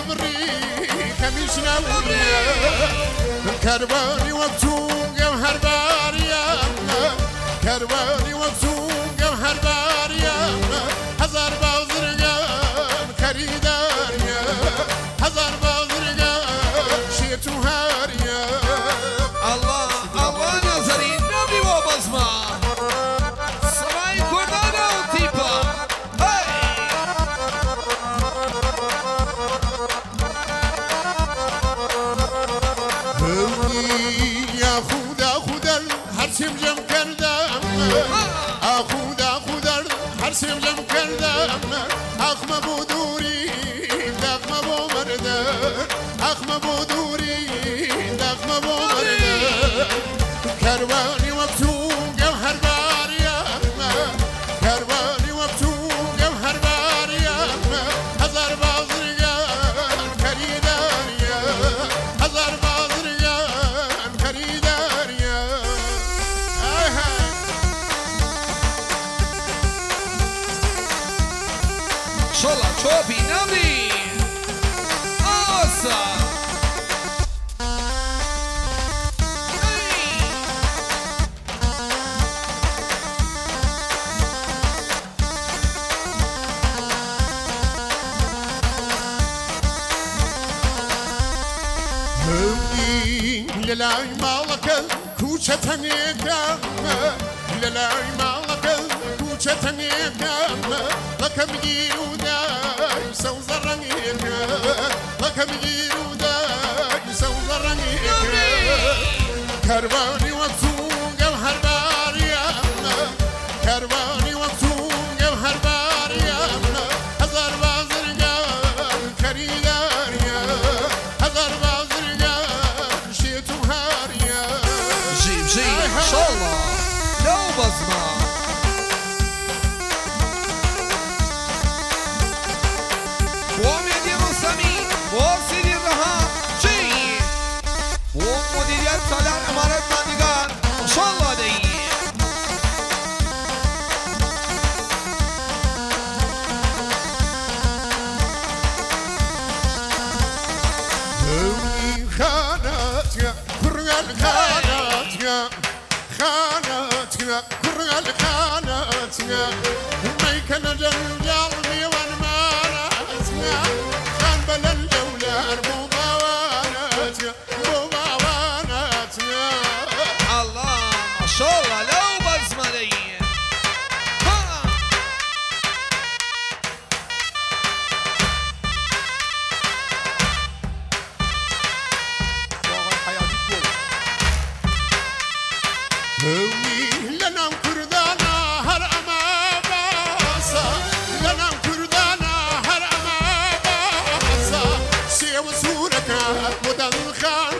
عمري كميش ناوية كرباني وقتو جوهر باريا كرباني وقتو جوهر باريا هزار بازرقان خريداريا هزار بازرقان شيتو هاريا الله الله نظري نبي وبزما سماي كردانا وتيبا يا خدا خدا هرسم جم کردم خدا خدا هرسم جم کردم اخم بودوری دخم بو مردن اخم بودوری دخم بو مردن کروانی وقتو جوهر باریم کروانی وقتو جوهر باریم هزار بازرگان خریداریا هزار بازرگان خریداریا شلا چوبی نبی آسا للاي مالك كوشة تنيكام للاي مالك كوشة تنيكام لكم يرودا يسوزرنيك لكم يرودا يسوزرنيك كرباني وقتو جوهر باريام كرباني وقتو جوهر باريام هزار بازرقان خريداريا هزار بازرقان شيتو هاريا جيب جيب شلا لو بزما ومدير سمي وسيدي الرها جيب ومديريات سالار امارات ماندگان شلا دي خاناتك كرغل خاناتك خاناتك كرغل خاناتك ما يكن جنجال ميوان ماراتك خان بلن جولار مباواناتك مباواناتك الله ما شاء الله لو بزما دي ها لنام كردانا هر اما باسا لنام كردانا هر اما باسا سيو سورك ودن خان